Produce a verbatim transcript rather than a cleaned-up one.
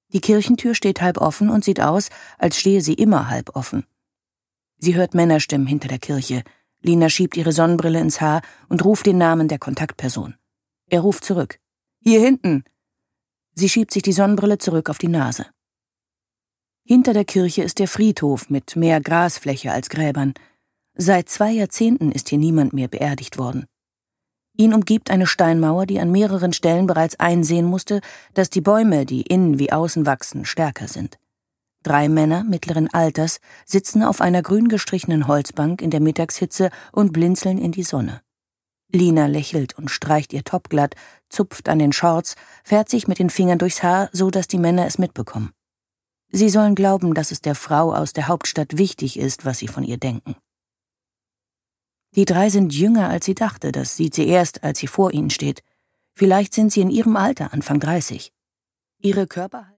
Die Kirchentür steht halb offen und sieht aus, als stehe sie immer halb offen. Sie hört Männerstimmen hinter der Kirche. Lina schiebt ihre Sonnenbrille ins Haar und ruft den Namen der Kontaktperson. Er ruft zurück. »Hier hinten!« Sie schiebt sich die Sonnenbrille zurück auf die Nase. Hinter der Kirche ist der Friedhof mit mehr Grasfläche als Gräbern. Seit zwei Jahrzehnten ist hier niemand mehr beerdigt worden. Ihn umgibt eine Steinmauer, die an mehreren Stellen bereits einsehen musste, dass die Bäume, die innen wie außen wachsen, stärker sind. Drei Männer mittleren Alters sitzen auf einer grün gestrichenen Holzbank in der Mittagshitze und blinzeln in die Sonne. Lina lächelt und streicht ihr Top glatt, zupft an den Shorts, fährt sich mit den Fingern durchs Haar, so dass die Männer es mitbekommen. Sie sollen glauben, dass es der Frau aus der Hauptstadt wichtig ist, was sie von ihr denken. Die drei sind jünger, als sie dachte, das sieht sie erst, als sie vor ihnen steht. Vielleicht sind sie in ihrem Alter, Anfang dreißig. Ihre Körper